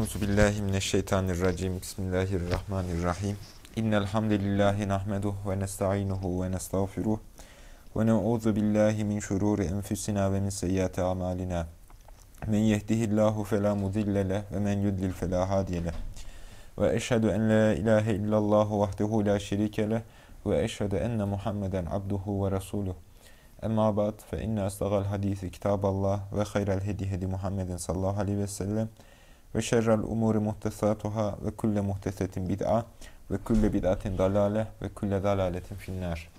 Euzubillahimineşşeytanirracim. Bismillahirrahmanirrahim. İnnel hamdelellahi nahmeduhu ve nestainuhu ve nestağfiruh ve na'udzu billahi min şururi enfusina ve min seyyiati amalina. Men yehdihillahu fela mudille leh ve men yudlil fela hadiye leh. Ve eşhedü en la ilahe illallah vahdehu la şerike leh ve eşhedü enne Muhammeden abduhu ve resuluh. Emma ba'd fe inne asdaqal hadisi kitaballah ve hayral hedi Muhammedin sallallahu aleyhi ve sellem. Ve şerrel umuri muhtesatuhâ ve kulle muhtesetin bid'a ve kulle bid'atin dalâleh ve kulle dalâletin finnâr.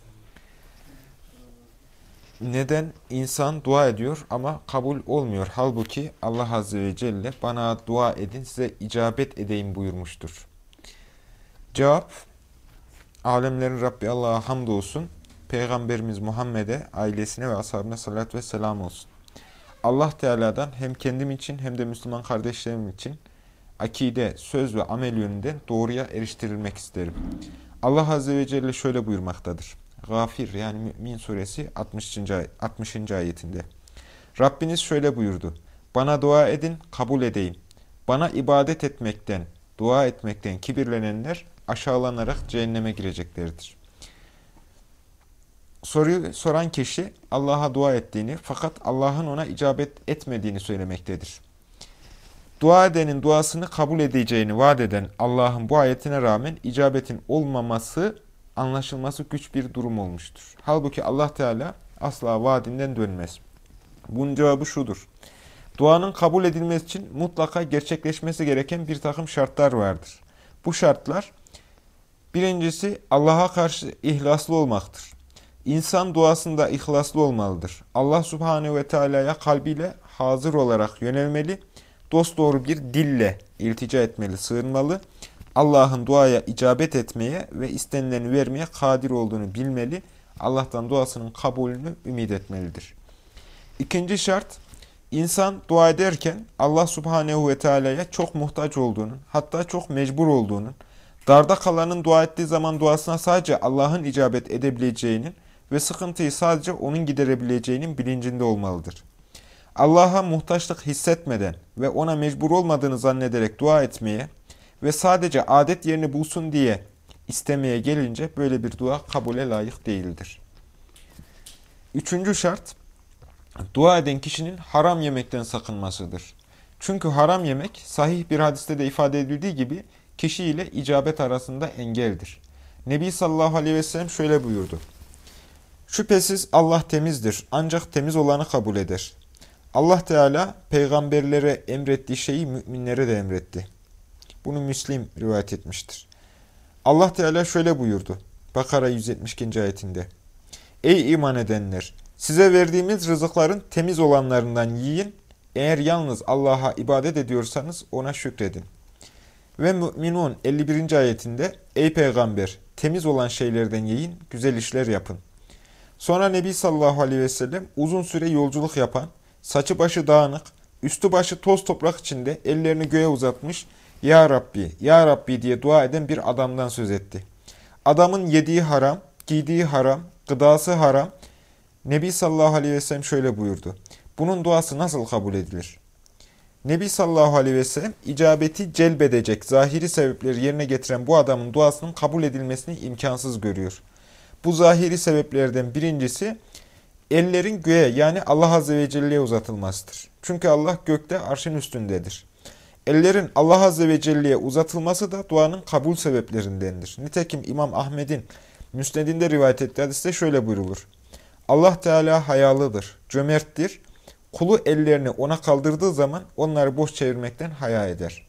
Neden insan dua ediyor ama kabul olmuyor? Halbuki Allah Azze ve Celle bana dua edin size icabet edeyim buyurmuştur. Cevap, alemlerin Rabbi Allah'a hamdolsun, Peygamberimiz Muhammed'e, ailesine ve ashabına salat ve selam olsun. Allah Teala'dan hem kendim için hem de Müslüman kardeşlerim için akide, söz ve amel yönünden doğruya eriştirilmek isterim. Allah Azze ve Celle şöyle buyurmaktadır. Gafir yani Mü'min suresi 60. ayetinde. Rabbiniz şöyle buyurdu. Bana dua edin, kabul edeyim. Bana ibadet etmekten, dua etmekten kibirlenenler aşağılanarak cehenneme gireceklerdir. Soruyu soran kişi Allah'a dua ettiğini fakat Allah'ın ona icabet etmediğini söylemektedir. Dua edenin duasını kabul edeceğini vaat eden Allah'ın bu ayetine rağmen icabetin olmaması anlaşılması güç bir durum olmuştur. Halbuki Allah Teala asla vaadinden dönmez. Bunun cevabı şudur. Duanın kabul edilmesi için mutlaka gerçekleşmesi gereken bir takım şartlar vardır. Bu şartlar birincisi Allah'a karşı ihlaslı olmaktır. İnsan duasında ihlaslı olmalıdır. Allah Subhanehu ve Teala'ya kalbiyle hazır olarak yönelmeli, dosdoğru bir dille iltica etmeli, sığınmalı, Allah'ın duaya icabet etmeye ve istenileni vermeye kadir olduğunu bilmeli, Allah'tan duasının kabulünü ümit etmelidir. İkinci şart, insan dua ederken Allah Subhanehu ve Teala'ya çok muhtaç olduğunun, hatta çok mecbur olduğunun, darda kalanın dua ettiği zaman duasına sadece Allah'ın icabet edebileceğinin ve sıkıntıyı sadece onun giderebileceğinin bilincinde olmalıdır. Allah'a muhtaçlık hissetmeden ve ona mecbur olmadığını zannederek dua etmeye ve sadece adet yerini bulsun diye istemeye gelince böyle bir dua kabule layık değildir. Üçüncü şart, dua eden kişinin haram yemekten sakınmasıdır. Çünkü haram yemek sahih bir hadiste de ifade edildiği gibi kişi ile icabet arasında engeldir. Nebi sallallahu aleyhi ve sellem şöyle buyurdu. Şüphesiz Allah temizdir ancak temiz olanı kabul eder. Allah Teala peygamberlere emrettiği şeyi müminlere de emretti. Bunu Müslim rivayet etmiştir. Allah Teala şöyle buyurdu. Bakara 172. ayetinde. Ey iman edenler! Size verdiğimiz rızıkların temiz olanlarından yiyin. Eğer yalnız Allah'a ibadet ediyorsanız ona şükredin. Ve Mü'minun 51. ayetinde. Ey peygamber! Temiz olan şeylerden yiyin, güzel işler yapın. Sonra Nebi sallallahu aleyhi ve sellem uzun süre yolculuk yapan, saçı başı dağınık, üstü başı toz toprak içinde ellerini göğe uzatmış, Ya Rabbi, Ya Rabbi diye dua eden bir adamdan söz etti. Adamın yediği haram, giydiği haram, gıdası haram. Nebi sallallahu aleyhi ve sellem şöyle buyurdu. Bunun duası nasıl kabul edilir? Nebi sallallahu aleyhi ve sellem icabeti celbedecek zahiri sebepleri yerine getiren bu adamın duasının kabul edilmesini imkansız görüyor. Bu zahiri sebeplerden birincisi ellerin göğe yani Allah Azze ve Celle'ye uzatılmasıdır. Çünkü Allah gökte arşın üstündedir. Ellerin Allah Azze ve Celle'ye uzatılması da duanın kabul sebeplerindendir. Nitekim İmam Ahmed'in Müsned'inde rivayet ettiği hadiste şöyle buyrulur. Allah Teala hayalıdır, cömerttir. Kulu ellerini ona kaldırdığı zaman onları boş çevirmekten haya eder.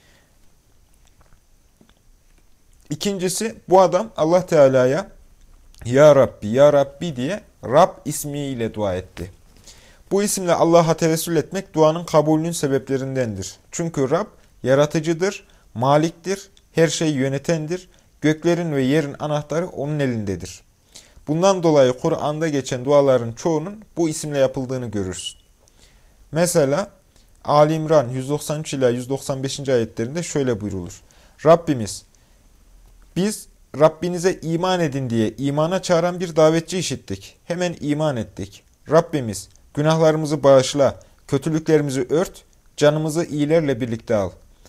İkincisi bu adam Allah Teala'ya Ya Rabbi, Ya Rabbi diye Rab ismiyle dua etti. Bu isimle Allah'a tevessül etmek duanın kabulünün sebeplerindendir. Çünkü Rab yaratıcıdır, maliktir, her şeyi yönetendir, göklerin ve yerin anahtarı onun elindedir. Bundan dolayı Kur'an'da geçen duaların çoğunun bu isimle yapıldığını görürsün. Mesela Ali İmran 193 ila 195. ayetlerinde şöyle buyrulur. Rabbimiz, biz Rabbinize iman edin diye imana çağıran bir davetçi işittik. Hemen iman ettik. Rabbimiz, günahlarımızı bağışla, kötülüklerimizi ört, canımızı iyilerle birlikte al.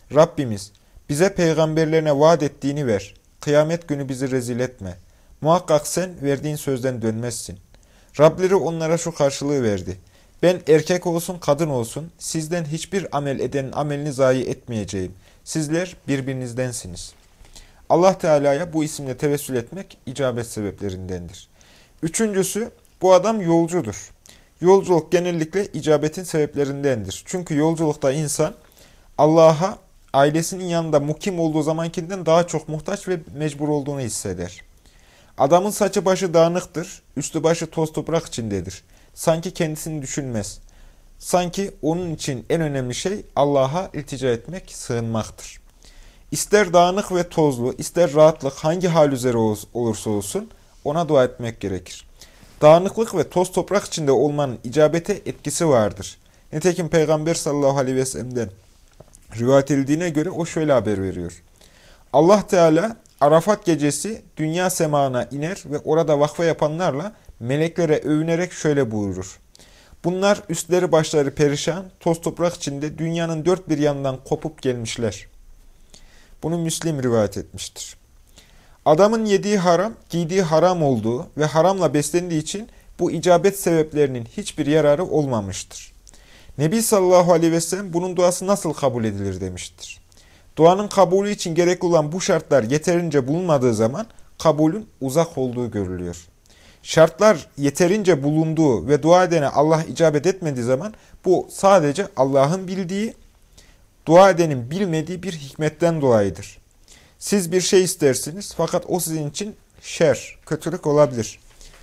Rabbimiz, bize peygamberlerine vaat ettiğini ver. Kıyamet günü bizi rezil etme. Muhakkak sen verdiğin sözden dönmezsin. Rableri onlara şu karşılığı verdi. Ben erkek olsun kadın olsun sizden hiçbir amel edenin amelini zayi etmeyeceğim. Sizler birbirinizdensiniz. Allah Teala'ya bu isimle tevessül etmek icabet sebeplerindendir. Üçüncüsü, bu adam yolcudur. Yolculuk genellikle icabetin sebeplerindendir. Çünkü yolculukta insan Allah'a ailesinin yanında mukim olduğu zamankinden daha çok muhtaç ve mecbur olduğunu hisseder. Adamın saçı başı dağınıktır, üstü başı toz toprak içindedir. Sanki kendisini düşünmez. Sanki onun için en önemli şey Allah'a iltica etmek, sığınmaktır. İster dağınık ve tozlu, ister rahatlık hangi hal üzere olursa olsun ona dua etmek gerekir. Dağınıklık ve toz toprak içinde olmanın icabete etkisi vardır. Nitekim Peygamber sallallahu aleyhi ve sellem'den rivayet edildiğine göre o şöyle haber veriyor. Allah Teala Arafat gecesi dünya semağına iner ve orada vakfe yapanlarla meleklere övünerek şöyle buyurur. Bunlar üstleri başları perişan, toz toprak içinde dünyanın dört bir yanından kopup gelmişler. Bunu Müslim rivayet etmiştir. Adamın yediği haram, giydiği haram olduğu ve haramla beslendiği için bu icabet sebeplerinin hiçbir yararı olmamıştır. Nebi sallallahu aleyhi ve sellem bunun duası nasıl kabul edilir demiştir. Duanın kabulü için gerekli olan bu şartlar yeterince bulunmadığı zaman kabulün uzak olduğu görülüyor. Şartlar yeterince bulunduğu ve dua edene Allah icabet etmediği zaman bu sadece Allah'ın bildiği, dua edenin bilmediği bir hikmetten dolayıdır. Siz bir şey istersiniz fakat o sizin için şer, kötülük olabilir.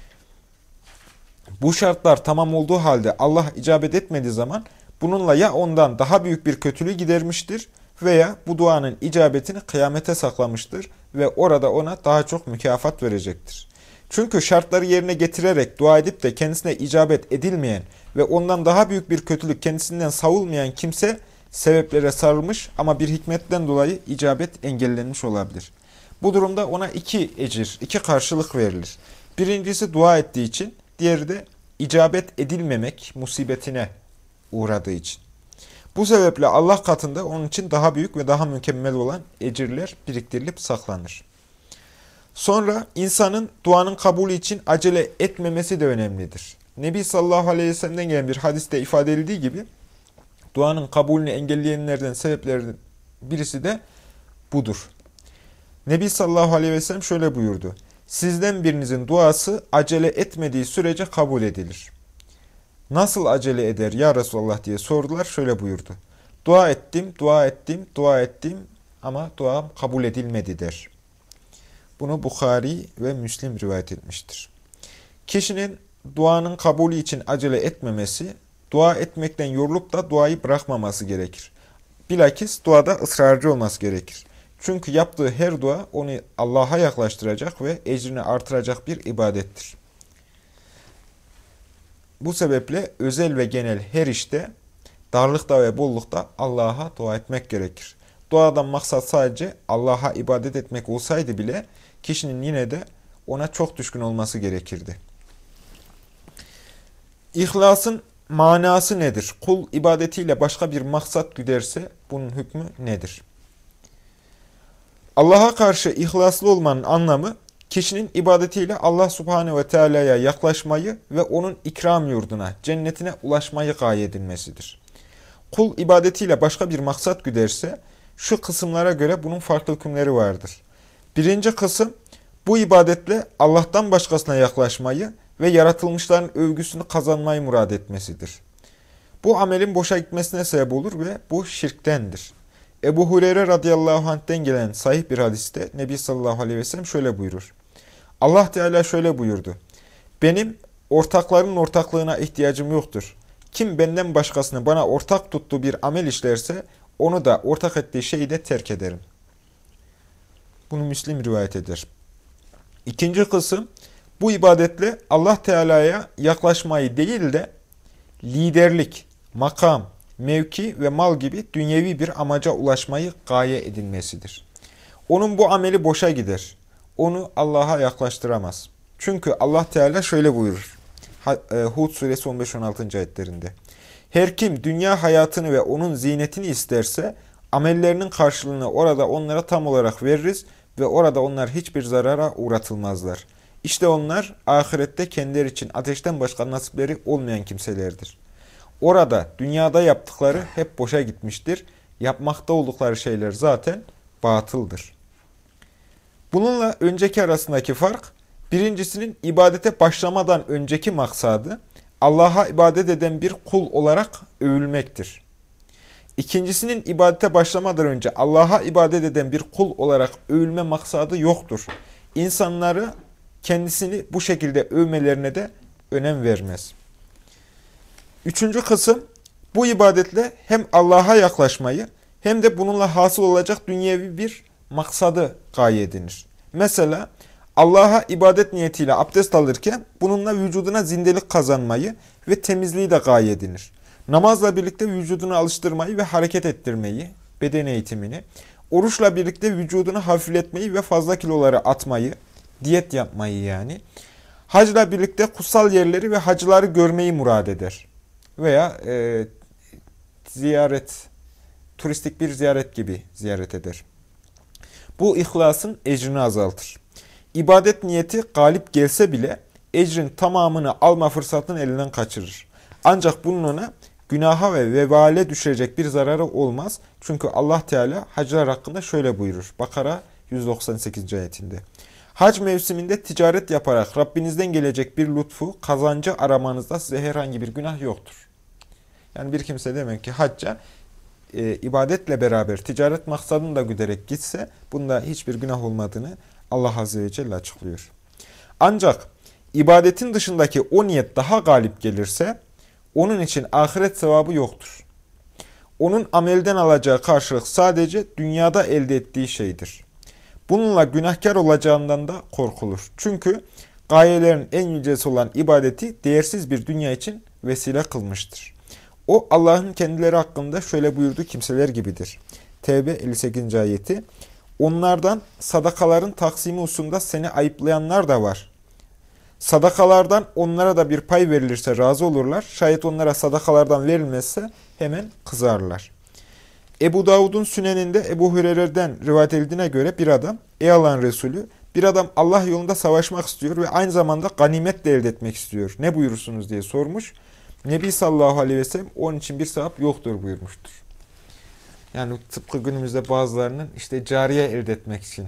Bu şartlar tamam olduğu halde Allah icabet etmediği zaman bununla ya ondan daha büyük bir kötülüğü gidermiştir veya bu duanın icabetini kıyamete saklamıştır ve orada ona daha çok mükafat verecektir. Çünkü şartları yerine getirerek dua edip de kendisine icabet edilmeyen ve ondan daha büyük bir kötülük kendisinden savulmayan kimse sebeplere sarılmış ama bir hikmetten dolayı icabet engellenmiş olabilir. Bu durumda ona iki karşılık verilir. Birincisi dua ettiği için, diğeri de icabet edilmemek musibetine uğradığı için. Bu sebeple Allah katında onun için daha büyük ve daha mükemmel olan ecirler biriktirilip saklanır. Sonra insanın duanın kabulü için acele etmemesi de önemlidir. Nebi sallallahu aleyhi ve sellem'den gelen bir hadiste ifade edildiği gibi duanın kabulünü engelleyenlerden sebeplerden birisi de budur. Nebi sallallahu aleyhi ve sellem şöyle buyurdu. Sizden birinizin duası acele etmediği sürece kabul edilir. Nasıl acele eder ya Resulallah diye sordular. Şöyle buyurdu. Dua ettim, dua ettim, dua ettim ama duam kabul edilmedi der. Bunu Bukhari ve Müslim rivayet etmiştir. Kişinin duanın kabulü için acele etmemesi, dua etmekten yorulup da duayı bırakmaması gerekir. Bilakis duada ısrarcı olması gerekir. Çünkü yaptığı her dua onu Allah'a yaklaştıracak ve ecrini artıracak bir ibadettir. Bu sebeple özel ve genel her işte, darlıkta ve bollukta Allah'a dua etmek gerekir. Duadan maksat sadece Allah'a ibadet etmek olsaydı bile kişinin yine de ona çok düşkün olması gerekirdi. İhlasın manası nedir? Kul ibadetiyle başka bir maksat güderse bunun hükmü nedir? Allah'a karşı ihlaslı olmanın anlamı, kişinin ibadetiyle Allah Subhanahu ve Teala'ya yaklaşmayı ve onun ikram yurduna, cennetine ulaşmayı gaye edilmesidir. Kul ibadetiyle başka bir maksat güderse, şu kısımlara göre bunun farklı hükümleri vardır. Birinci kısım, bu ibadetle Allah'tan başkasına yaklaşmayı ve yaratılmışların övgüsünü kazanmayı murad etmesidir. Bu amelin boşa gitmesine sebep olur ve bu şirktendir. Ebu Hureyre radıyallahu anh'ten gelen sahih bir hadiste Nebi sallallahu aleyhi ve sellem şöyle buyurur. Allah Teala şöyle buyurdu. Benim ortakların ortaklığına ihtiyacım yoktur. Kim benden başkasını bana ortak tuttuğu bir amel işlerse onu da ortak ettiği şeyi de terk ederim. Bunu Müslim rivayet eder. İkinci kısım, bu ibadetle Allah Teala'ya yaklaşmayı değil de liderlik, makam, mevki ve mal gibi dünyevi bir amaca ulaşmayı gaye edilmesidir. Onun bu ameli boşa gider. Onu Allah'a yaklaştıramaz. Çünkü Allah Teala şöyle buyurur. Hud suresi 15-16. ayetlerinde. Her kim dünya hayatını ve onun zinetini isterse Amellerinin karşılığını orada onlara tam olarak veririz ve orada onlar hiçbir zarara uğratılmazlar. İşte onlar ahirette kendileri için ateşten başka nasipleri olmayan kimselerdir. Orada dünyada yaptıkları hep boşa gitmiştir. Yapmakta oldukları şeyler zaten batıldır. Bununla önceki arasındaki fark, birincisinin ibadete başlamadan önceki maksadı, Allah'a ibadet eden bir kul olarak övülmektir. İkincisinin ibadete başlamadan önce Allah'a ibadet eden bir kul olarak övülme maksadı yoktur. İnsanları kendisini bu şekilde övmelerine de önem vermez. Üçüncü kısım, bu ibadetle hem Allah'a yaklaşmayı hem de bununla hasıl olacak dünyevi bir maksadı gaye edinir. Mesela Allah'a ibadet niyetiyle abdest alırken bununla vücuduna zindelik kazanmayı ve temizliği de gaye edinir. Namazla birlikte vücudunu alıştırmayı ve hareket ettirmeyi, beden eğitimini, oruçla birlikte vücudunu hafifletmeyi ve fazla kiloları atmayı, diyet yapmayı yani, hacla birlikte kutsal yerleri ve hacıları görmeyi murad eder. Veya turistik bir ziyaret gibi ziyaret eder. Bu ihlasın ecrini azaltır. İbadet niyeti galip gelse bile ecrin tamamını alma fırsatını elinden kaçırır. Ancak bunun ona günaha ve vebale düşecek bir zararı olmaz. Çünkü Allah Teala hacılar hakkında şöyle buyurur. Bakara 198. ayetinde. Hac mevsiminde ticaret yaparak Rabbinizden gelecek bir lütfu, kazancı aramanızda size herhangi bir günah yoktur. Yani bir kimse demek ki hacca ibadetle beraber ticaret maksadını da güderek gitse bunda hiçbir günah olmadığını Allah Azze ve Celle açıklıyor. Ancak ibadetin dışındaki o niyet daha galip gelirse onun için ahiret sevabı yoktur. Onun amelden alacağı karşılık sadece dünyada elde ettiği şeydir. Bununla günahkar olacağından da korkulur. Çünkü gayelerin en yücesi olan ibadeti değersiz bir dünya için vesile kılmıştır. O Allah'ın kendileri hakkında şöyle buyurduğu kimseler gibidir. Tevbe 58. ayeti. Onlardan sadakaların taksimi hususunda seni ayıplayanlar da var. Sadakalardan onlara da bir pay verilirse razı olurlar. Şayet onlara sadakalardan verilmezse hemen kızarlar. Ebu Davud'un Süneninde Ebu Hureyre'den rivayet edildiğine göre bir adam, ey Allah'ın Resulü, bir adam Allah yolunda savaşmak istiyor ve aynı zamanda ganimet de elde etmek istiyor. Ne buyurursunuz diye sormuş. Nebi sallallahu aleyhi ve sellem onun için bir sevap yoktur buyurmuştur. Yani tıpkı günümüzde bazılarının işte cariye elde etmek için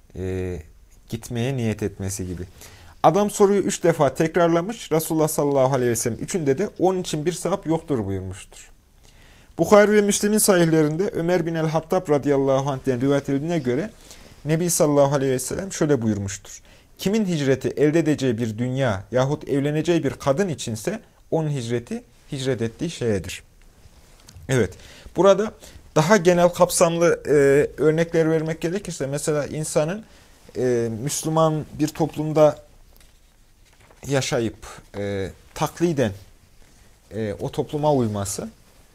gitmeye niyet etmesi gibi. Adam soruyu 3 defa tekrarlamış. Resulullah sallallahu aleyhi ve sellem üçünde de onun için bir sevap yoktur buyurmuştur. Bukhari ve Müslim'in sahihlerinde Ömer bin el-Hattab radıyallahu anh'den rivayet edildiğine göre Nebi sallallahu aleyhi ve sellem şöyle buyurmuştur. Kimin hicreti elde edeceği bir dünya yahut evleneceği bir kadın içinse onun hicreti hicret ettiği şeyedir. Evet, burada daha genel kapsamlı örnekler vermek gerekirse mesela insanın Müslüman bir toplumda yaşayıp takliden o topluma uyması,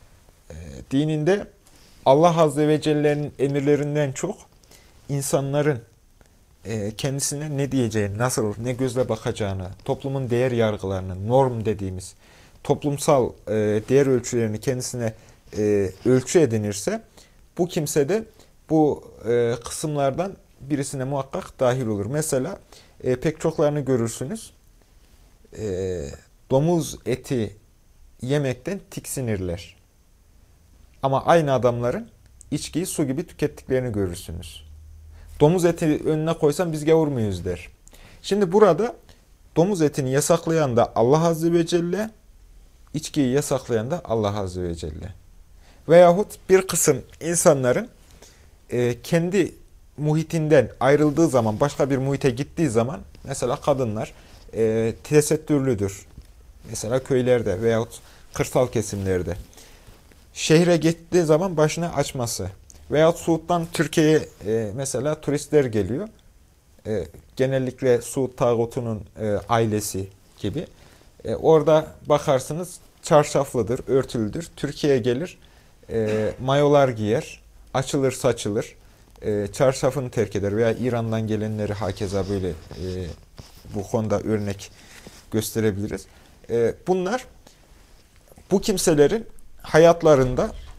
dininde Allah Azze ve Celle'nin emirlerinden çok insanların kendisine ne diyeceğini, nasıl, ne gözle bakacağını, toplumun değer yargılarını, norm dediğimiz toplumsal değer ölçülerini kendisine ölçü edinirse bu kimse de bu kısımlardan birisine muhakkak dahil olur. Mesela pek çoklarını görürsünüz. Domuz eti yemekten tiksinirler. Ama aynı adamların içkiyi su gibi tükettiklerini görürsünüz. Domuz eti önüne koysam biz gavur muyuz der. Şimdi burada domuz etini yasaklayan da Allah Azze ve Celle, içkiyi yasaklayan da Allah Azze ve Celle. Veyahut bir kısım insanların kendi muhitinden ayrıldığı zaman, başka bir muhite gittiği zaman, mesela kadınlar tesettürlüdür. Mesela köylerde veyahut kırsal kesimlerde. Şehre gittiği zaman başını açması. Veyahut Suud'dan Türkiye'ye mesela turistler geliyor. Genellikle Suud tağutunun ailesi gibi. Orada bakarsınız çarşaflıdır, örtülüdür. Türkiye'ye gelir, mayolar giyer, açılır saçılır, çarşafını terk eder. Veya İran'dan gelenleri hakeza böyle bu konuda örnek gösterebiliriz. Bunlar bu kimselerin hayatlarında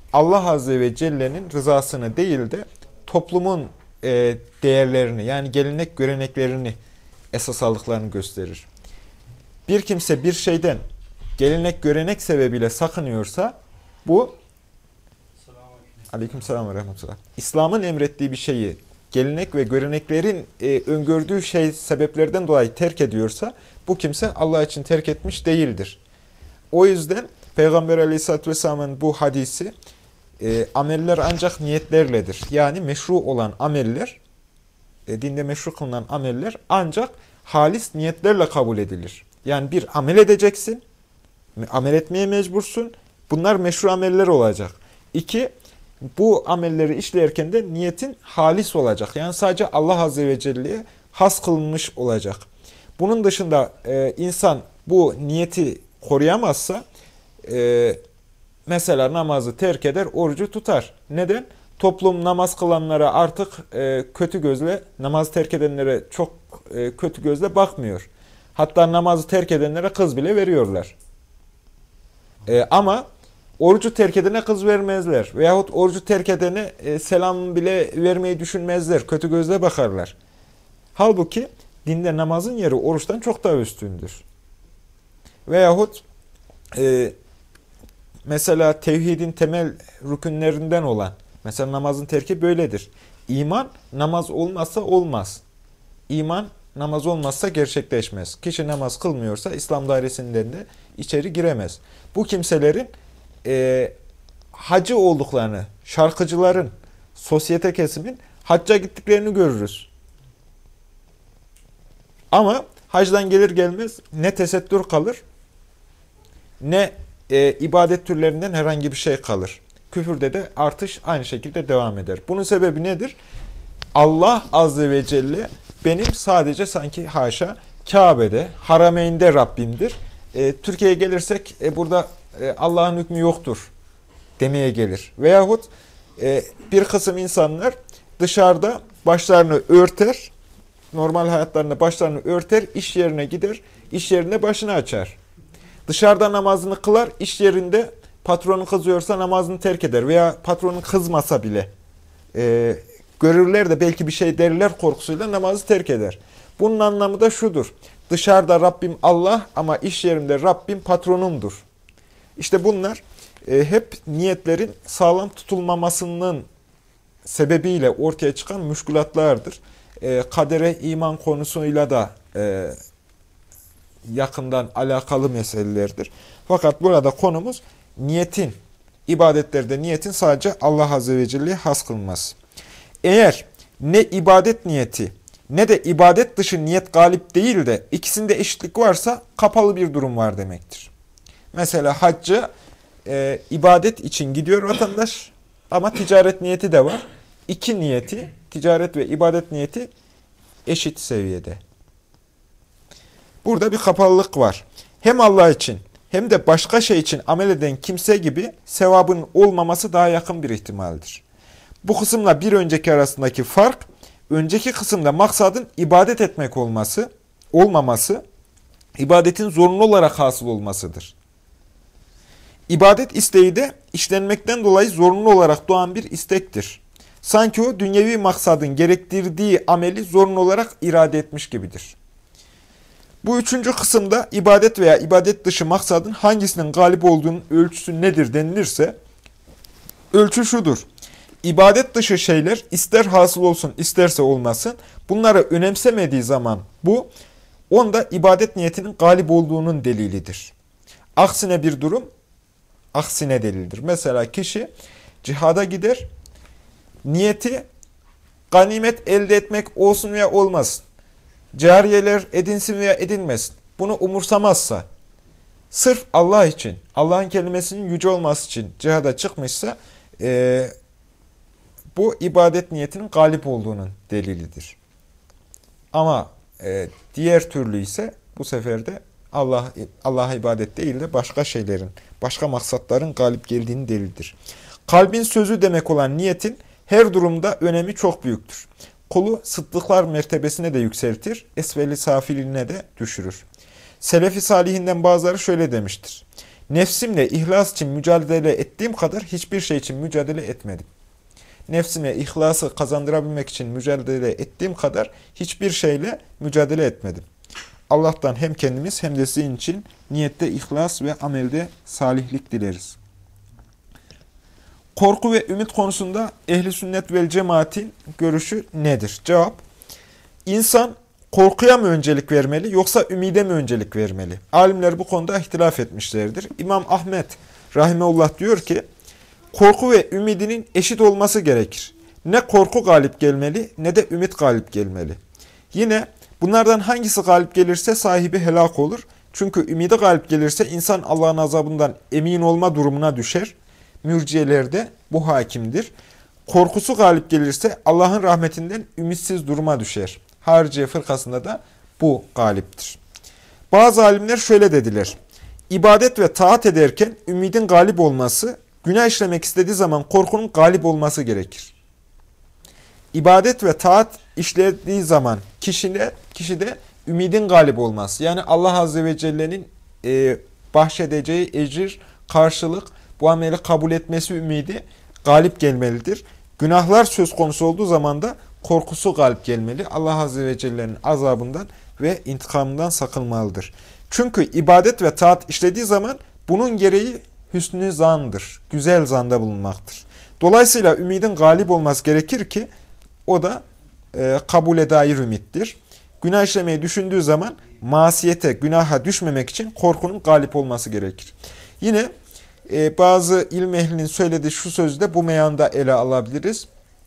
Allah Azze ve Celle'nin rızasını değil de toplumun değerlerini, yani gelenek göreneklerini esas aldıklarını gösterir. Bir kimse bir şeyden gelenek görenek sebebiyle sakınıyorsa bu Aleykümselam ve rahmetullah. İslam'ın emrettiği bir şeyi gelenek ve göreneklerin öngördüğü sebeplerden dolayı terk ediyorsa bu kimse Allah için terk etmiş değildir. O yüzden Peygamber Aleyhisselatü Vesselam'ın bu hadisi ameller ancak niyetlerledir. Yani meşru olan ameller, dinde meşru kılınan ameller ancak halis niyetlerle kabul edilir. Yani bir amel edeceksin, amel etmeye mecbursun. Bunlar meşru ameller olacak. İki, bu amelleri işlerken de niyetin halis olacak. Yani sadece Allah Azze ve Celle'ye has kılınmış olacak. Bunun dışında insan bu niyeti koruyamazsa, mesela namazı terk eder, orucu tutar. Neden? Toplum namaz kılanlara artık kötü gözle, namaz terk edenlere çok kötü gözle bakmıyor. Hatta namazı terk edenlere kız bile veriyorlar. Ama orucu terk edene kız vermezler. Veyahut orucu terk edene selam bile vermeyi düşünmezler. Kötü gözle bakarlar. Halbuki dinde namazın yeri oruçtan çok daha üstündür. Veyahut mesela tevhidin temel rükünlerinden olan, mesela namazın terki böyledir. İman namaz olmazsa olmaz. İman namaz olmazsa gerçekleşmez. Kişi namaz kılmıyorsa İslam dairesinden de içeri giremez. Bu kimselerin hacı olduklarını, şarkıcıların, sosyete kesimin hacca gittiklerini görürüz. Ama hacdan gelir gelmez ne tesettür kalır, ne ibadet türlerinden herhangi bir şey kalır. Küfürde de artış aynı şekilde devam eder. Bunun sebebi nedir? Allah Azze ve Celle benim sadece sanki haşa Kabe'de, Harameyn'de Rabbimdir. Türkiye'ye gelirsek burada Allah'ın hükmü yoktur demeye gelir. Veyahut bir kısım insanlar dışarıda başlarını örter, normal hayatlarında başlarını örter, iş yerine gider, iş yerinde başını açar. Dışarıda namazını kılar, iş yerinde patronu kızıyorsa namazını terk eder. Veya patronun kızmasa bile görürler de belki bir şey derler korkusuyla namazı terk eder. Bunun anlamı da şudur. Dışarıda Rabbim Allah ama iş yerimde Rabbim patronumdur. İşte bunlar hep niyetlerin sağlam tutulmamasının sebebiyle ortaya çıkan müşkülatlardır. Kadere iman konusuyla da yakından alakalı meselelerdir. Fakat burada konumuz niyetin, ibadetlerde niyetin sadece Allah Azze ve Celle'ye has kılınması. Eğer ne ibadet niyeti ne de ibadet dışı niyet galip değil de ikisinde eşitlik varsa kapalı bir durum var demektir. Mesela hacca ibadet için gidiyor vatandaş ama ticaret niyeti de var. İki niyeti, ticaret ve ibadet niyeti eşit seviyede. Burada bir kapalılık var. Hem Allah için hem de başka şey için amel eden kimse gibi sevabın olmaması daha yakın bir ihtimaldir. Bu kısımla bir önceki arasındaki fark, önceki kısımda maksadın ibadet etmek olmaması, ibadetin zorunlu olarak hasıl olmasıdır. İbadet isteği de işlenmekten dolayı zorunlu olarak doğan bir istektir. Sanki o dünyevi maksadın gerektirdiği ameli zorunlu olarak irade etmiş gibidir. Bu üçüncü kısımda ibadet veya ibadet dışı maksadın hangisinin galip olduğunun ölçüsü nedir denilirse, ölçü şudur. İbadet dışı şeyler ister hasıl olsun isterse olmasın, bunları önemsemediği zaman bu, onda ibadet niyetinin galip olduğunun delilidir. Aksine bir durum, aksine delildir. Mesela kişi cihada gider, niyeti ganimet elde etmek olsun veya olmasın. Cariyeler edinsin veya edinmesin. Bunu umursamazsa, sırf Allah için, Allah'ın kelimesinin yüce olması için cihada çıkmışsa, bu ibadet niyetinin galip olduğunun delilidir. Ama diğer türlü ise bu sefer de Allah'a ibadet değil de başka şeylerin, başka maksatların galip geldiğinin delildir. Kalbin sözü demek olan niyetin her durumda önemi çok büyüktür. Kulu sıddıklar mertebesine de yükseltir, esveli safiliğine de düşürür. Selefi salihinden bazıları şöyle demiştir. Nefsimle ihlas için mücadele ettiğim kadar hiçbir şey için mücadele etmedim. Nefsime ihlası kazandırabilmek için mücadele ettiğim kadar hiçbir şeyle mücadele etmedim. Allah'tan hem kendimiz hem de sizin için niyette ihlas ve amelde salihlik dileriz. Korku ve ümit konusunda ehli sünnet vel cemaatin görüşü nedir? Cevap: İnsan korkuya mı öncelik vermeli yoksa ümide mi öncelik vermeli? Alimler bu konuda ihtilaf etmişlerdir. İmam Ahmed rahimeullah diyor ki, korku ve ümidinin eşit olması gerekir. Ne korku galip gelmeli ne de ümit galip gelmeli. Yine bunlardan hangisi galip gelirse sahibi helak olur. Çünkü ümidi galip gelirse insan Allah'ın azabından emin olma durumuna düşer. Mürciyelerde bu hakimdir. Korkusu galip gelirse Allah'ın rahmetinden ümitsiz duruma düşer. Hariciye fırkasında da bu galiptir. Bazı alimler şöyle dediler: İbadet ve taat ederken ümidin galip olması, günah işlemek istediği zaman korkunun galip olması gerekir. İbadet ve taat işlediği zaman kişide ümidin galip olması, yani Allah Azze ve Celle'nin bahşedeceği ecir, karşılık, bu ameli kabul etmesi ümidi galip gelmelidir. Günahlar söz konusu olduğu zaman da korkusu galip gelmeli. Allah Azze ve Celle'nin azabından ve intikamından sakınmalıdır. Çünkü ibadet ve taat işlediği zaman bunun gereği hüsnü zandır, güzel zanda bulunmaktır. Dolayısıyla ümidin galip olması gerekir ki o da kabule dair ümittir. Günah işlemeyi düşündüğü zaman masiyete, günaha düşmemek için korkunun galip olması gerekir. Yine bazı ilim ehlinin söylediği şu sözü de bu meyanda ele alabiliriz.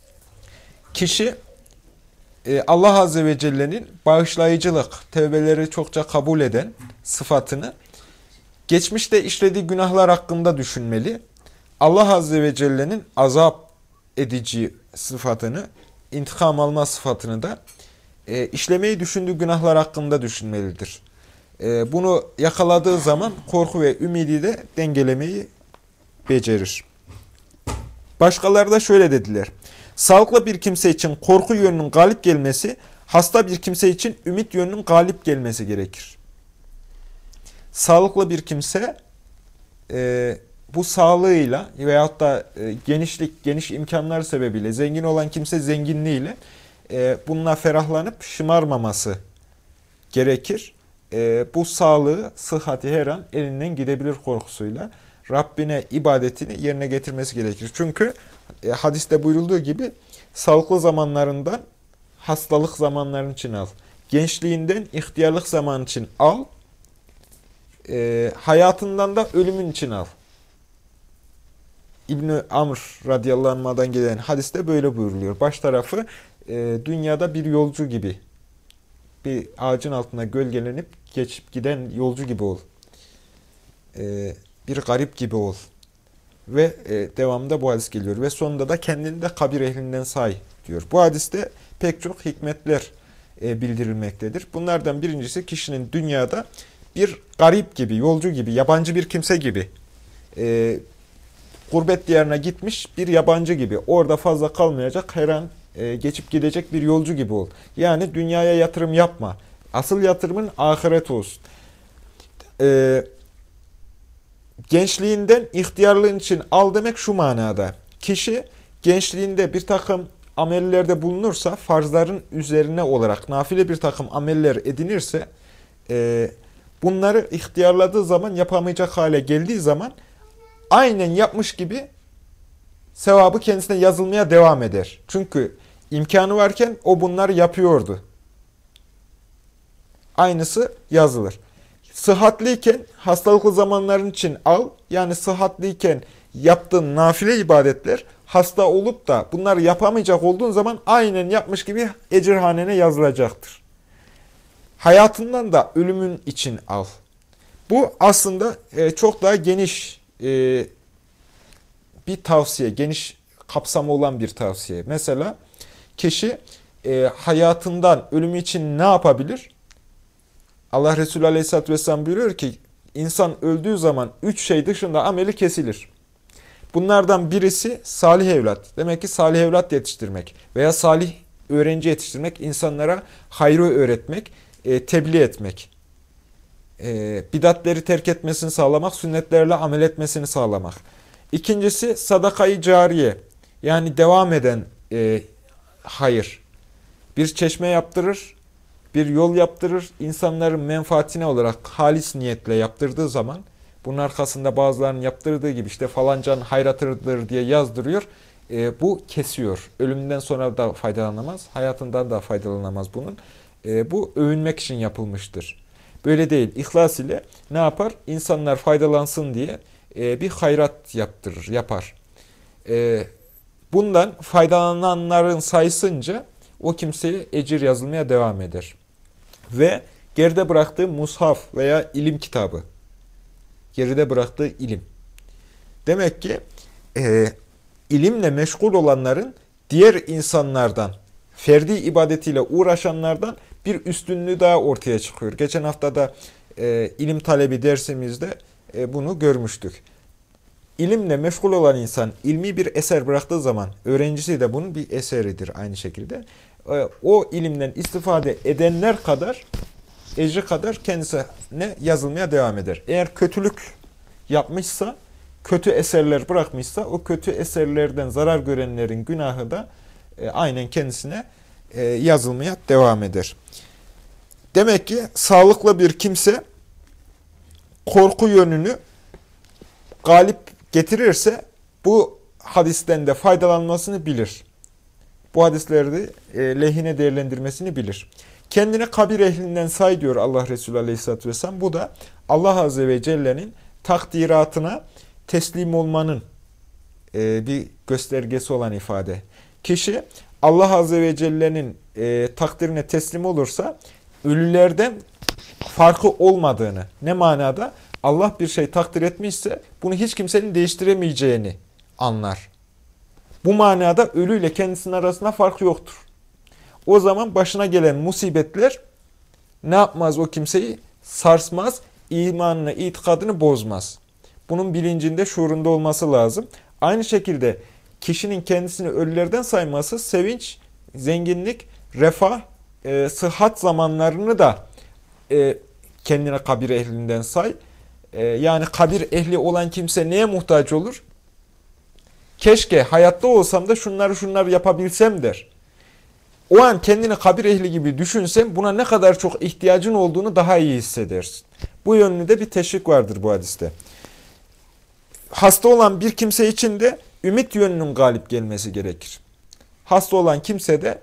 Kişi Allah Azze ve Celle'nin bağışlayıcılık, tevbeleri çokça kabul eden sıfatını geçmişte işlediği günahlar hakkında düşünmeli. Allah Azze ve Celle'nin azap edici sıfatını, intikam alma sıfatını da işlemeyi düşündüğü günahlar hakkında düşünmelidir. Bunu yakaladığı zaman korku ve ümidi de dengelemeyi becerir. Başkaları da şöyle dediler: sağlıklı bir kimse için korku yönünün galip gelmesi, hasta bir kimse için ümit yönünün galip gelmesi gerekir. Sağlıklı bir kimse bu sağlığıyla veyahut da geniş imkanlar sebebiyle, zengin olan kimse zenginliğiyle bununla ferahlanıp şımarmaması gerekir. Bu sağlığı, sıhhati her an elinden gidebilir korkusuyla Rabbine ibadetini yerine getirmesi gerekir. Çünkü hadiste buyurulduğu gibi sağlıklı zamanlarından hastalık zamanların için al. Gençliğinden ihtiyarlık zamanı için al. Hayatından da ölümün için al. İbn-i Amr radıyallahu anh'dan gelen hadiste böyle buyuruluyor. Baş tarafı dünyada bir yolcu gibi, bir ağacın altında gölgelenip geçip giden yolcu gibi ol. Bir garip gibi ol. Ve devamında bu hadis geliyor. Ve sonunda da kendini de kabir ehlinden say diyor. Bu hadiste pek çok hikmetler bildirilmektedir. Bunlardan birincisi kişinin dünyada bir garip gibi, yolcu gibi, yabancı bir kimse gibi, gurbet diyarına gitmiş bir yabancı gibi, orada fazla kalmayacak, her an geçip gidecek bir yolcu gibi ol. Yani dünyaya yatırım yapma. Asıl yatırımın ahiret olsun. Gençliğinden ihtiyarlığın için al demek şu manada: kişi gençliğinde bir takım amellerde bulunursa, farzların üzerine olarak nafile bir takım ameller edinirse, bunları ihtiyarladığı zaman, yapamayacak hale geldiği zaman aynen yapmış gibi sevabı kendisine yazılmaya devam eder. Çünkü imkanı varken o bunları yapıyordu. Aynısı yazılır. Sıhhatliyken hastalıklı zamanların için al. Yani sıhhatliyken yaptığın nafile ibadetler, hasta olup da bunları yapamayacak olduğun zaman aynen yapmış gibi ecirhanene yazılacaktır. Hayatından da ölümün için al. Bu aslında çok daha geniş bir tavsiye, geniş kapsamı olan bir tavsiye. Mesela kişi hayatından ölümü için ne yapabilir? Allah Resulü Aleyhisselatü Vesselam buyuruyor ki, insan öldüğü zaman 3 şey dışında ameli kesilir. Bunlardan birisi salih evlat. Demek ki salih evlat yetiştirmek veya salih öğrenci yetiştirmek, insanlara hayrı öğretmek, tebliğ etmek. Bidatleri terk etmesini sağlamak, sünnetlerle amel etmesini sağlamak. İkincisi sadakayı cariye, yani devam eden hayır. Bir çeşme yaptırır, bir yol yaptırır, insanların menfaatine olarak halis niyetle yaptırdığı zaman, bunun arkasında bazılarının yaptırdığı gibi işte falancan hayratıdır diye yazdırıyor. Bu kesiyor. Ölümünden sonra da faydalanamaz, hayatından da faydalanamaz bunun. Bu övünmek için yapılmıştır. Böyle değil. İhlas ile ne yapar? İnsanlar faydalansın diye bir hayrat yapar. Bundan faydalananların sayısınca o kimseye ecir yazılmaya devam eder. Ve geride bıraktığı mushaf veya ilim kitabı. Geride bıraktığı ilim. Demek ki ilimle meşgul olanların diğer insanlardan, ferdi ibadetiyle uğraşanlardan bir üstünlüğü daha ortaya çıkıyor. Geçen hafta da ilim talebi dersimizde bunu görmüştük. İlimle meşgul olan insan ilmi bir eser bıraktığı zaman öğrencisi de bunun bir eseridir aynı şekilde. O ilimden istifade edenler kadar, ecri kadar kendisine yazılmaya devam eder. Eğer kötülük yapmışsa, kötü eserler bırakmışsa o kötü eserlerden zarar görenlerin günahı da aynen kendisine yazılmaya devam eder. Demek ki sağlıklı bir kimse korku yönünü galip getirirse bu hadisten de faydalanmasını bilir. Bu hadisleri lehine değerlendirmesini bilir. Kendini kabir ehlinden say diyor Allah Resulü Aleyhisselatü Vesselam. Bu da Allah Azze ve Celle'nin takdiratına teslim olmanın bir göstergesi olan ifade. Kişi Allah Azze ve Celle'nin takdirine teslim olursa ölülerden farkı olmadığını, ne manada? Allah bir şey takdir etmişse bunu hiç kimsenin değiştiremeyeceğini anlar. Bu manada ölüyle kendisinin arasında fark yoktur. O zaman başına gelen musibetler ne yapmaz o kimseyi? Sarsmaz, imanını, itikadını bozmaz. Bunun bilincinde, şuurunda olması lazım. Aynı şekilde kişinin kendisini ölülerden sayması sevinç, zenginlik, refah, sıhhat zamanlarını da kendine kabir ehlinden say. Yani kabir ehli olan kimse neye muhtaç olur? Keşke hayatta olsam da şunları yapabilsem der. O an kendini kabir ehli gibi düşünsen buna ne kadar çok ihtiyacın olduğunu daha iyi hissedersin. Bu yönlü de bir teşvik vardır bu hadiste. Hasta olan bir kimse için de ümit yönünün galip gelmesi gerekir. Hasta olan kimse de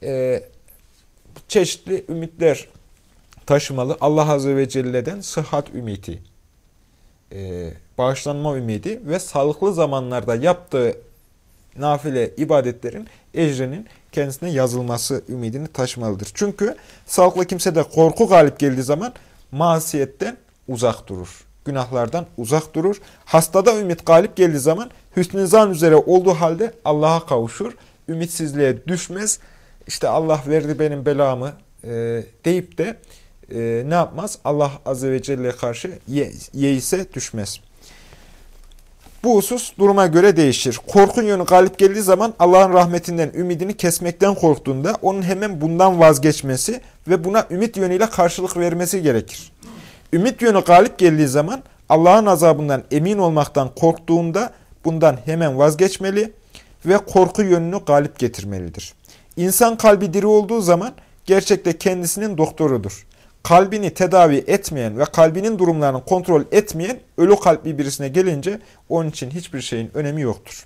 çeşitli ümitler taşımalı. Allah Azze ve Celle'den sıhhat ümidi, bağışlanma ümidi ve sağlıklı zamanlarda yaptığı nafile ibadetlerin ecrinin kendisine yazılması ümidini taşımalıdır. Çünkü sağlıklı kimsede korku galip geldiği zaman masiyetten uzak durur. Günahlardan uzak durur. Hastada ümit galip geldiği zaman hüsnü zan üzere olduğu halde Allah'a kavuşur. Ümitsizliğe düşmez. İşte Allah verdi benim belamı deyip de ne yapmaz? Allah Azze ve Celle'ye karşı yeise düşmez. Bu husus duruma göre değişir. Korkun yönü galip geldiği zaman Allah'ın rahmetinden ümidini kesmekten korktuğunda onun hemen bundan vazgeçmesi ve buna ümit yönüyle karşılık vermesi gerekir. Ümit yönü galip geldiği zaman Allah'ın azabından emin olmaktan korktuğunda bundan hemen vazgeçmeli ve korku yönünü galip getirmelidir. İnsan kalbi diri olduğu zaman gerçekte kendisinin doktorudur. Kalbini tedavi etmeyen ve kalbinin durumlarını kontrol etmeyen ölü kalpli birisine gelince onun için hiçbir şeyin önemi yoktur.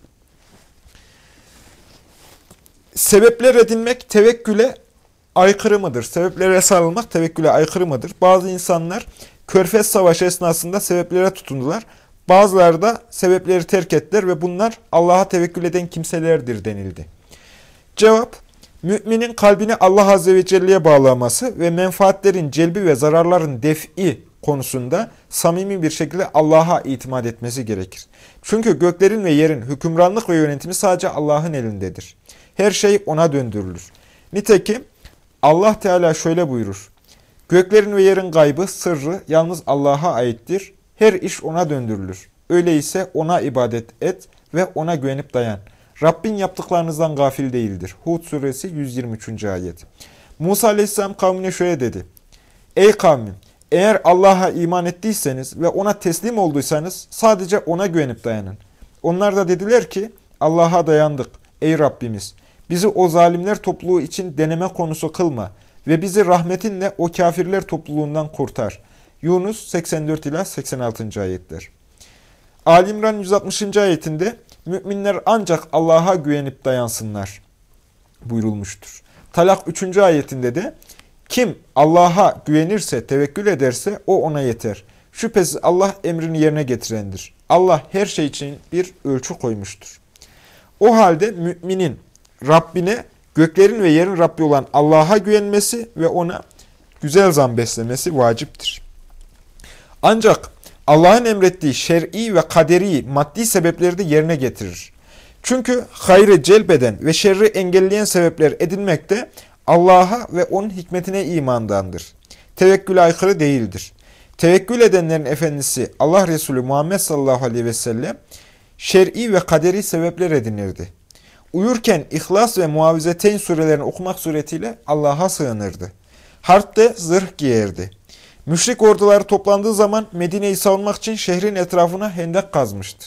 Sebepler edinmek tevekküle aykırı mıdır? Sebeplere sarılmak tevekküle aykırı mıdır? Bazı insanlar Körfez Savaşı esnasında sebeplere tutundular. Bazıları da sebepleri terk ettiler ve bunlar Allah'a tevekkül eden kimselerdir denildi. Cevap: Müminin kalbini Allah Azze ve Celle'ye bağlaması ve menfaatlerin celbi ve zararların def'i konusunda samimi bir şekilde Allah'a itimat etmesi gerekir. Çünkü göklerin ve yerin hükümranlık ve yönetimi sadece Allah'ın elindedir. Her şey ona döndürülür. Nitekim Allah Teala şöyle buyurur: Göklerin ve yerin gaybı, sırrı yalnız Allah'a aittir. Her iş ona döndürülür. Öyleyse ona ibadet et ve ona güvenip dayan. Rabbin yaptıklarınızdan gafil değildir. Hud suresi 123. ayet. Musa aleyhisselam kavmine şöyle dedi: Ey kavmim! Eğer Allah'a iman ettiyseniz ve ona teslim olduysanız sadece ona güvenip dayanın. Onlar da dediler ki Allah'a dayandık ey Rabbimiz. Bizi o zalimler topluluğu için deneme konusu kılma ve bizi rahmetinle o kafirler topluluğundan kurtar. Yunus 84 ila 86. ayetler. Ali İmran 160. ayetinde müminler ancak Allah'a güvenip dayansınlar buyurulmuştur. Talak 3. ayetinde de kim Allah'a güvenirse, tevekkül ederse o ona yeter. Şüphesiz Allah emrini yerine getirendir. Allah her şey için bir ölçü koymuştur. O halde müminin Rabbine, göklerin ve yerin Rabbi olan Allah'a güvenmesi ve ona güzel zan beslemesi vaciptir. Ancak Allah'ın emrettiği şer'i ve kaderi maddi sebepleri de yerine getirir. Çünkü hayrı celbeden ve şerri engelleyen sebepler edinmek de Allah'a ve onun hikmetine imandandır. Tevekküle aykırı değildir. Tevekkül edenlerin efendisi Allah Resulü Muhammed sallallahu aleyhi ve sellem şer'i ve kaderi sebepler edinirdi. Uyurken İhlas ve Muavizeteyn surelerini okumak suretiyle Allah'a sığınırdı. Harpte zırh giyerdi. Müşrik orduları toplandığı zaman Medine'yi savunmak için şehrin etrafına hendek kazmıştı.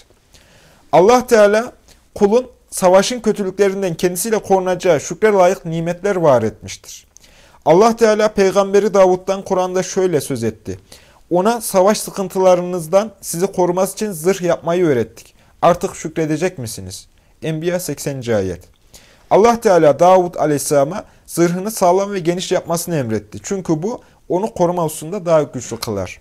Allah Teala kulun savaşın kötülüklerinden kendisiyle korunacağı şükre layık nimetler var etmiştir. Allah Teala Peygamberi Davud'dan Kur'an'da şöyle söz etti. Ona savaş sıkıntılarınızdan sizi koruması için zırh yapmayı öğrettik. Artık şükredecek misiniz? Enbiya 80. ayet. Allah Teala Davud Aleyhisselam'a zırhını sağlam ve geniş yapmasını emretti. Çünkü bu onu koruma hususunda daha güçlü kılar.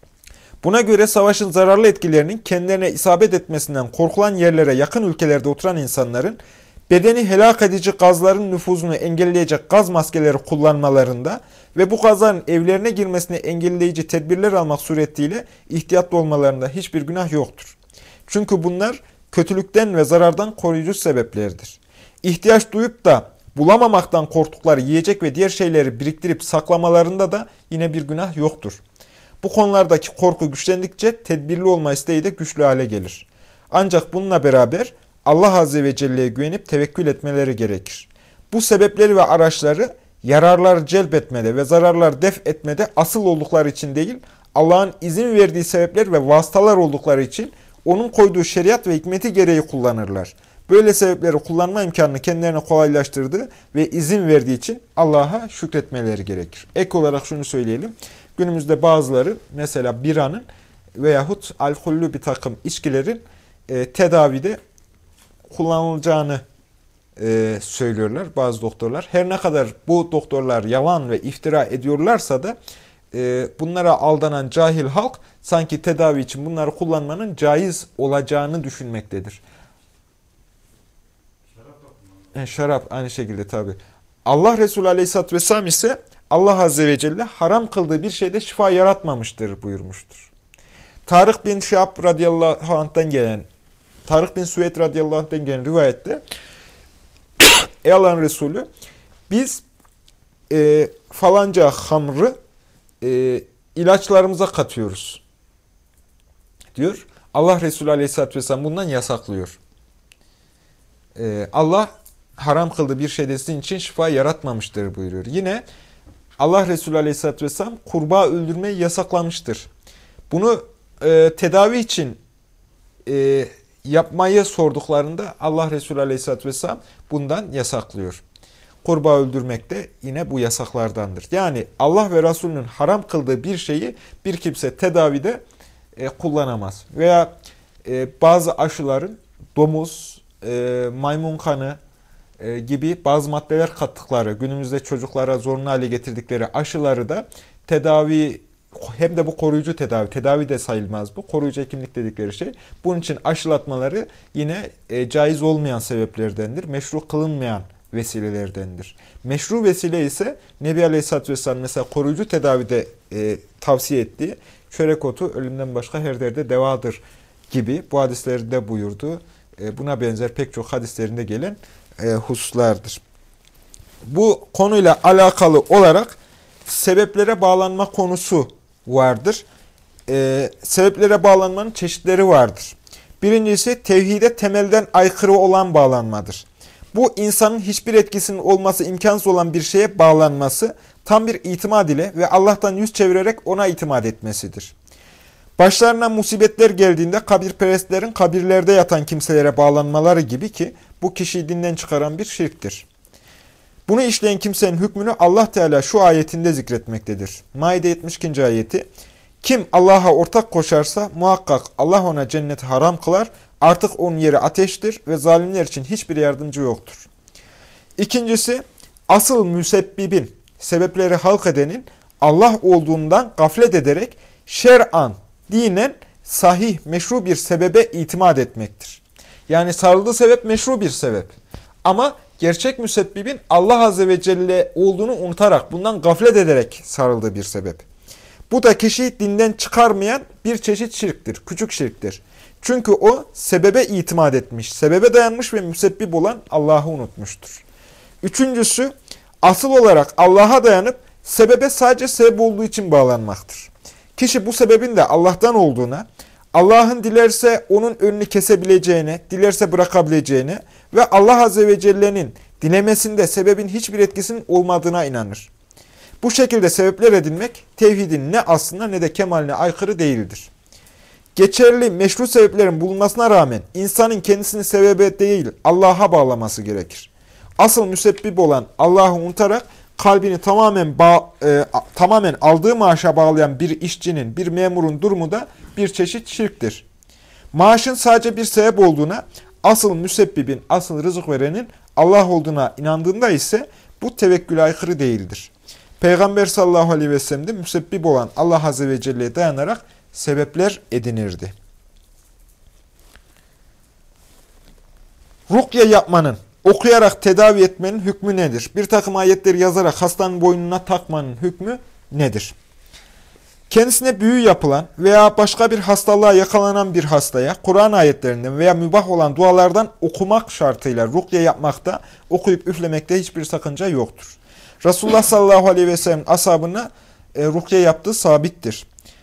Buna göre savaşın zararlı etkilerinin kendilerine isabet etmesinden korkulan yerlere yakın ülkelerde oturan insanların bedeni helak edici gazların nüfuzunu engelleyecek gaz maskeleri kullanmalarında ve bu gazların evlerine girmesini engelleyici tedbirler almak suretiyle ihtiyatlı olmalarında hiçbir günah yoktur. Çünkü bunlar kötülükten ve zarardan koruyucu sebeplerdir. İhtiyaç duyup da bulamamaktan korktukları yiyecek ve diğer şeyleri biriktirip saklamalarında da yine bir günah yoktur. Bu konulardaki korku güçlendikçe tedbirli olma isteği de güçlü hale gelir. Ancak bununla beraber Allah Azze ve Celle'ye güvenip tevekkül etmeleri gerekir. Bu sebepleri ve araçları yararlar celbetmede ve zararlar def etmede asıl oldukları için değil, Allah'ın izin verdiği sebepler ve vasıtalar oldukları için onun koyduğu şeriat ve hikmeti gereği kullanırlar. Böyle sebepleri kullanma imkanını kendilerine kolaylaştırdığı ve izin verdiği için Allah'a şükretmeleri gerekir. Ek olarak şunu söyleyelim. Günümüzde bazıları mesela biranın veyahut alkollü bir takım içkilerin tedavide kullanılacağını söylüyorlar bazı doktorlar. Her ne kadar bu doktorlar yalan ve iftira ediyorlarsa da bunlara aldanan cahil halk sanki tedavi için bunları kullanmanın caiz olacağını düşünmektedir. Şarap aynı şekilde tabi. Allah Resulü Aleyhisselatü Vesselam ise Allah Azze ve Celle haram kıldığı bir şeyde şifa yaratmamıştır buyurmuştur. Tarık bin Şahab radıyallahu anh'tan gelen, Tarık bin Süveyd radıyallahu anh'tan gelen rivayette ey Allah'ın Resulü biz falanca hamrı ilaçlarımıza katıyoruz diyor. Allah Resulü Aleyhisselatü Vesselam bundan yasaklıyor. Allah haram kıldığı bir şeyde sizin için şifa yaratmamıştır buyuruyor. Yine Allah Resulü Aleyhisselatü Vesselam kurbağa öldürmeyi yasaklamıştır. Bunu tedavi için yapmayı sorduklarında Allah Resulü Aleyhisselatü Vesselam bundan yasaklıyor. Kurbağa öldürmek de yine bu yasaklardandır. Yani Allah ve Resulünün haram kıldığı bir şeyi bir kimse tedavide kullanamaz. Veya bazı aşıların domuz, maymun kanı gibi bazı maddeler kattıkları, günümüzde çocuklara zorunlu hale getirdikleri aşıları da tedavi, hem de bu koruyucu tedavi, tedavi de sayılmaz bu, koruyucu hekimlik dedikleri şey. Bunun için aşılatmaları yine caiz olmayan sebeplerdendir, meşru kılınmayan vesilelerdendir. Meşru vesile ise Nebi Aleyhisselatü Vesselam mesela koruyucu tedavide tavsiye ettiği çörek otu ölümden başka her derde devadır gibi bu hadislerde buyurdu. Buna benzer pek çok hadislerinde gelen hususlardır. Bu konuyla alakalı olarak sebeplere bağlanma konusu vardır. Sebeplere bağlanmanın çeşitleri vardır. Birincisi tevhide temelden aykırı olan bağlanmadır. Bu insanın hiçbir etkisinin olması imkansız olan bir şeye bağlanması, tam bir itimat ile ve Allah'tan yüz çevirerek ona itimat etmesidir. Başlarına musibetler geldiğinde kabirperestlerin kabirlerde yatan kimselere bağlanmaları gibi ki bu kişiyi dinden çıkaran bir şirktir. Bunu işleyen kimsenin hükmünü Allah Teala şu ayetinde zikretmektedir. Maide 72. ayeti. Kim Allah'a ortak koşarsa muhakkak Allah ona cenneti haram kılar, artık onun yeri ateştir ve zalimler için hiçbir yardımcı yoktur. İkincisi, asıl müsebbibin, sebepleri halk edenin Allah olduğundan gaflet ederek şer'an, dinen sahih, meşru bir sebebe itimat etmektir. Yani sarıldığı sebep meşru bir sebep. Ama gerçek müsebbibin Allah Azze ve Celle olduğunu unutarak, bundan gaflet ederek sarıldığı bir sebep. Bu da kişiyi dinden çıkarmayan bir çeşit şirktir, küçük şirktir. Çünkü o sebebe itimat etmiş, sebebe dayanmış ve müsebbib olan Allah'ı unutmuştur. Üçüncüsü, asıl olarak Allah'a dayanıp sebebe sadece sebep olduğu için bağlanmaktır. Kişi bu sebebin de Allah'tan olduğuna, Allah'ın dilerse onun önünü kesebileceğine, dilerse bırakabileceğine ve Allah Azze ve Celle'nin dilemesinde sebebin hiçbir etkisinin olmadığına inanır. Bu şekilde sebepler edinmek, tevhidin ne aslına ne de kemaline aykırı değildir. Geçerli meşru sebeplerin bulunmasına rağmen insanın kendisini sebebe değil Allah'a bağlaması gerekir. Asıl müsebbib olan Allah'ı unutarak kalbini tamamen aldığı maaşa bağlayan bir işçinin, bir memurun durumu da bir çeşit şirktir. Maaşın sadece bir sebep olduğuna, asıl müsebbibin, asıl rızık verenin Allah olduğuna inandığında ise bu tevekküle aykırı değildir. Peygamber sallallahu aleyhi ve sellem de müsebbib olan Allah Azze ve Celle'ye dayanarak sebepler edinirdi. Rukye yapmanın, okuyarak tedavi etmenin hükmü nedir? Bir takım ayetleri yazarak hastanın boynuna takmanın hükmü nedir? Kendisine büyü yapılan veya başka bir hastalığa yakalanan bir hastaya Kur'an ayetlerinden veya mübah olan dualardan okumak şartıyla rukye yapmakta, okuyup üflemekte hiçbir sakınca yoktur. Resulullah sallallahu aleyhi ve sellem ashabına rukye yaptığı sabittir.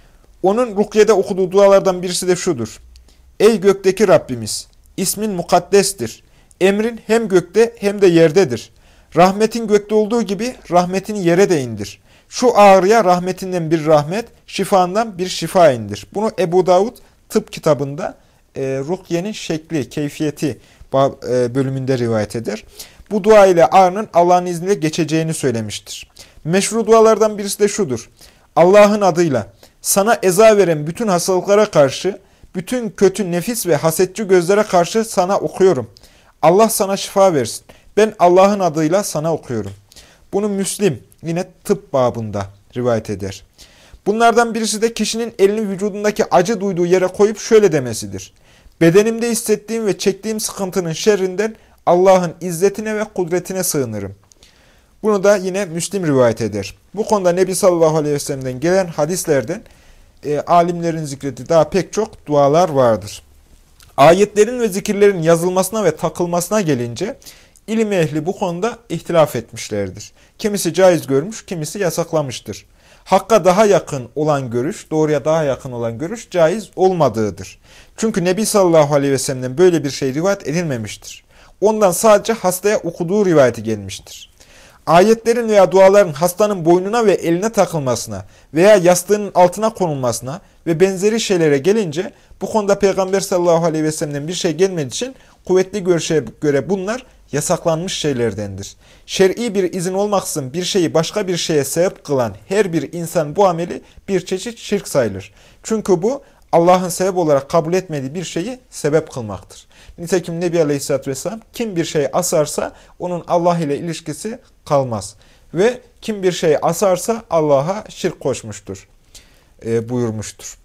Onun rukyede okuduğu dualardan birisi de şudur. Ey gökteki Rabbimiz! İsmin mukaddestir. Emrin hem gökte hem de yerdedir. Rahmetin gökte olduğu gibi rahmetini yere de indir. Şu ağrıya rahmetinden bir rahmet, şifandan bir şifa indir. Bunu Ebu Davud tıp kitabında rukyenin şekli, keyfiyeti bölümünde rivayet eder. Bu dua ile ağrının Allah'ın izniyle geçeceğini söylemiştir. Meşru dualardan birisi de şudur. Allah'ın adıyla sana eza veren bütün hastalıklara karşı, bütün kötü nefis ve hasetçi gözlere karşı sana okuyorum. Allah sana şifa versin. Ben Allah'ın adıyla sana okuyorum. Bunu Müslim yine tıp babında rivayet eder. Bunlardan birisi de kişinin elini vücudundaki acı duyduğu yere koyup şöyle demesidir. Bedenimde hissettiğim ve çektiğim sıkıntının şerrinden Allah'ın izzetine ve kudretine sığınırım. Bunu da yine Müslim rivayet eder. Bu konuda Nebi sallallahu aleyhi ve sellem'den gelen hadislerden alimlerin zikrettiği daha pek çok dualar vardır. Ayetlerin ve zikirlerin yazılmasına ve takılmasına gelince ilim ehli bu konuda ihtilaf etmişlerdir. Kimisi caiz görmüş, kimisi yasaklamıştır. Hakka daha yakın olan görüş, doğruya daha yakın olan görüş caiz olmadığıdır. Çünkü Nebi sallallahu aleyhi ve sellem'den böyle bir şey rivayet edilmemiştir. Ondan sadece hastaya okuduğu rivayeti gelmiştir. Ayetlerin veya duaların hastanın boynuna ve eline takılmasına veya yastığının altına konulmasına ve benzeri şeylere gelince bu konuda Peygamber sallallahu aleyhi ve sellem'den bir şey gelmediği için kuvvetli görüşe göre bunlar yasaklanmış şeylerdendir. Şer'i bir izin olmaksızın bir şeyi başka bir şeye sebep kılan her bir insan bu ameli bir çeşit şirk sayılır. Çünkü bu Allah'ın sebep olarak kabul etmediği bir şeyi sebep kılmaktır. Nitekim Nebi Aleyhisselatü Vesselam kim bir şey asarsa onun Allah ile ilişkisi kalmaz. Ve kim bir şey asarsa Allah'a şirk koşmuştur buyurmuştur.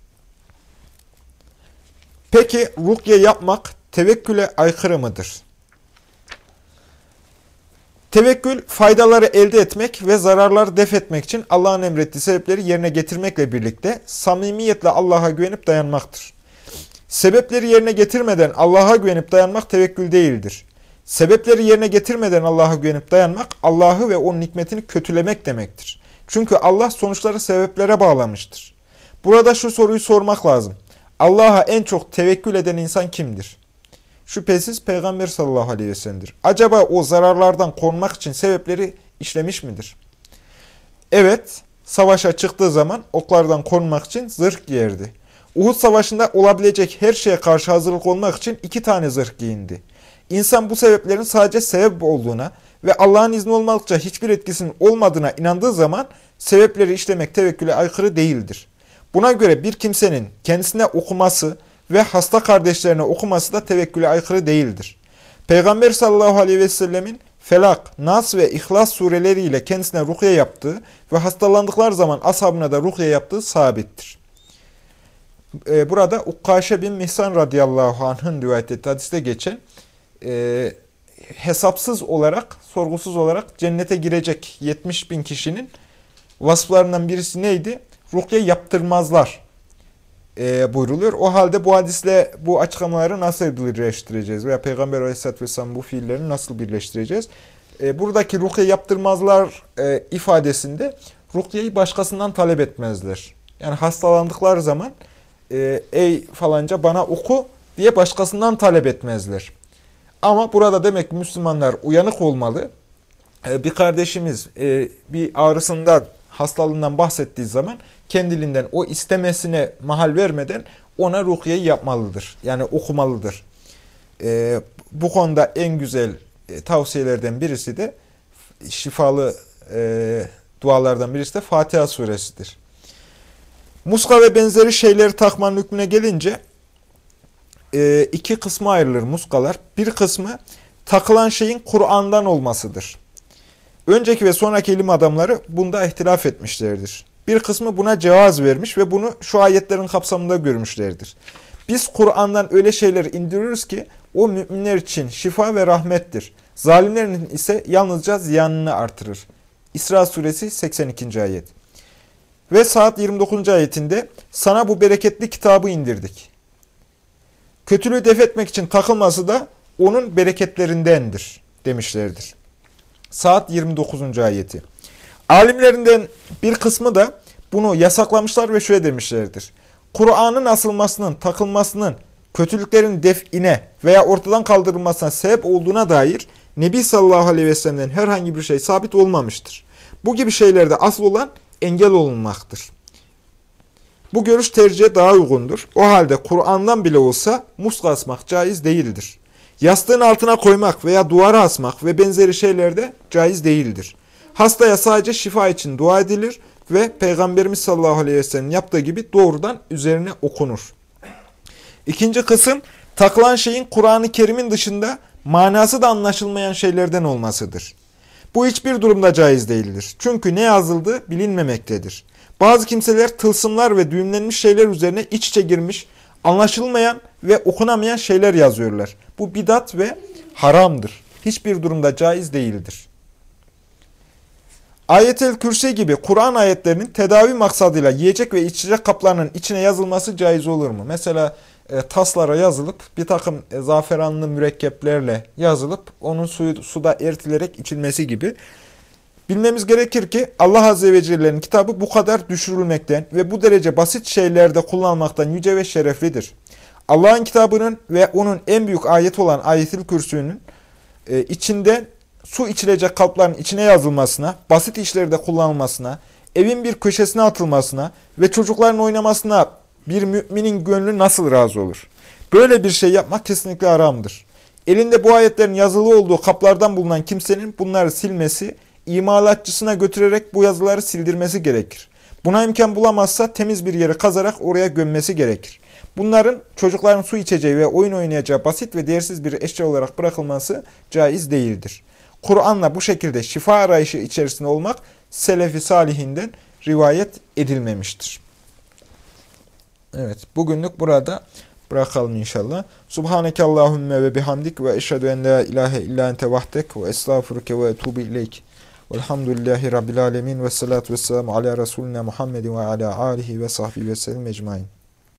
Peki rukye yapmak tevekküle aykırı mıdır? Tevekkül faydaları elde etmek ve zararları def etmek için Allah'ın emrettiği sebepleri yerine getirmekle birlikte samimiyetle Allah'a güvenip dayanmaktır. Sebepleri yerine getirmeden Allah'a güvenip dayanmak tevekkül değildir. Sebepleri yerine getirmeden Allah'a güvenip dayanmak Allah'ı ve onun hikmetini kötülemek demektir. Çünkü Allah sonuçları sebeplere bağlamıştır. Burada şu soruyu sormak lazım. Allah'a en çok tevekkül eden insan kimdir? Şüphesiz Peygamber sallallahu aleyhi ve sellem'dir. Acaba o zararlardan korunmak için sebepleri işlemiş midir? Evet, savaşa çıktığı zaman oklardan korunmak için zırh giyerdi. Uhud savaşında olabilecek her şeye karşı hazırlık olmak için 2 tane zırh giyindi. İnsan bu sebeplerin sadece sebep olduğuna ve Allah'ın izni olmadıkça hiçbir etkisinin olmadığına inandığı zaman sebepleri işlemek tevekküle aykırı değildir. Buna göre bir kimsenin kendisine okuması ve hasta kardeşlerine okuması da tevekküle aykırı değildir. Peygamber sallallahu aleyhi ve sellemin Felak, Nas ve İhlas sureleriyle kendisine rukiye yaptığı ve hastalandıkları zaman ashabına da rukiye yaptığı sabittir. Burada Ukkaşe bin Mihsan radıyallahu anh'ın rivayet ettiği hadiste geçen hesapsız olarak, sorgusuz olarak cennete girecek 70 bin kişinin vasıflarından birisi neydi? Rukiye yaptırmazlar buyruluyor. O halde bu hadisle bu açıklamaları nasıl birleştireceğiz? Veya Peygamber aleyhisselatü vesselam bu fiillerini nasıl birleştireceğiz? Buradaki rukiye yaptırmazlar ifadesinde rukiyeyi başkasından talep etmezler. Yani hastalandıkları zaman ey falanca bana oku diye başkasından talep etmezler. Ama burada demek ki Müslümanlar uyanık olmalı. Bir kardeşimiz bir ağrısından, hastalığından bahsettiği zaman kendiliğinden o istemesine mahal vermeden ona rukiyeyi yapmalıdır. Yani okumalıdır. Bu konuda en güzel tavsiyelerden birisi de şifalı dualardan birisi de Fatiha suresidir. Muska ve benzeri şeyleri takmanın hükmüne gelince 2 kısma ayrılır muskalar. Bir kısmı takılan şeyin Kur'an'dan olmasıdır. Önceki ve sonraki ilim adamları bunda ihtilaf etmişlerdir. Bir kısmı buna cevaz vermiş ve bunu şu ayetlerin kapsamında görmüşlerdir. Biz Kur'an'dan öyle şeyler indiriyoruz ki o müminler için şifa ve rahmettir. Zalimlerin ise yalnızca ziyanını artırır. İsra suresi 82. ayet. Ve Saat 29. ayetinde sana bu bereketli kitabı indirdik. Kötülüğü def etmek için takılması da onun bereketlerindendir demişlerdir. Saat 29. ayeti. Alimlerinden bir kısmı da bunu yasaklamışlar ve şöyle demişlerdir. Kur'an'ın asılmasının, takılmasının, kötülüklerin define veya ortadan kaldırılmasına sebep olduğuna dair Nebi sallallahu aleyhi ve sellem'den herhangi bir şey sabit olmamıştır. Bu gibi şeylerde asıl olan engel olunmaktır. Bu görüş tercihe daha uygundur. O halde Kur'an'dan bile olsa muska asmak caiz değildir. Yastığın altına koymak veya duvara asmak ve benzeri şeyler de caiz değildir. Hastaya sadece şifa için dua edilir ve Peygamberimiz sallallahu aleyhi ve sellem yaptığı gibi doğrudan üzerine okunur. İkinci kısım, takılan şeyin Kur'an-ı Kerim'in dışında manası da anlaşılmayan şeylerden olmasıdır. Bu hiçbir durumda caiz değildir. Çünkü ne yazıldığı bilinmemektedir. Bazı kimseler tılsımlar ve düğümlenmiş şeyler üzerine iç içe girmiş, anlaşılmayan ve okunamayan şeyler yazıyorlar. Bu bidat ve haramdır. Hiçbir durumda caiz değildir. Ayet-el Kürsi gibi Kur'an ayetlerinin tedavi maksadıyla yiyecek ve içecek kaplarının içine yazılması caiz olur mu? Mesela taslara yazılıp bir takım zaferanlı mürekkeplerle yazılıp onun suyu suda eritilerek içilmesi gibi. Bilmemiz gerekir ki Allah Azze ve Celle'nin kitabı bu kadar düşürülmekten ve bu derece basit şeylerde kullanmaktan yüce ve şereflidir. Allah'ın kitabının ve onun en büyük ayeti olan Ayet-el Kürsü'nün içinde su içilecek kapların içine yazılmasına, basit işlerde kullanılmasına, evin bir köşesine atılmasına ve çocukların oynamasına bir müminin gönlü nasıl razı olur? Böyle bir şey yapmak kesinlikle haramdır. Elinde bu ayetlerin yazılı olduğu kaplardan bulunan kimsenin bunları silmesi, imalatçısına götürerek bu yazıları sildirmesi gerekir. Buna imkan bulamazsa temiz bir yere kazarak oraya gömmesi gerekir. Bunların çocukların su içeceği ve oyun oynayacağı basit ve değersiz bir eşya olarak bırakılması caiz değildir. Kur'an'la bu şekilde şifa arayışı içerisinde olmak Selefi Salihinden rivayet edilmemiştir. Evet, bugünlük burada bırakalım inşallah. Subhaneke Allahümme ve bihamdik ve eşhedü en la ilahe illa ente vahdek ve estağfuruke ve etubu ileyk. Velhamdülillahi Rabbil alemin ve salatu vesselamu ala Resulina Muhammedin ve ala alihi ve sahbihi ve sellem ecmain.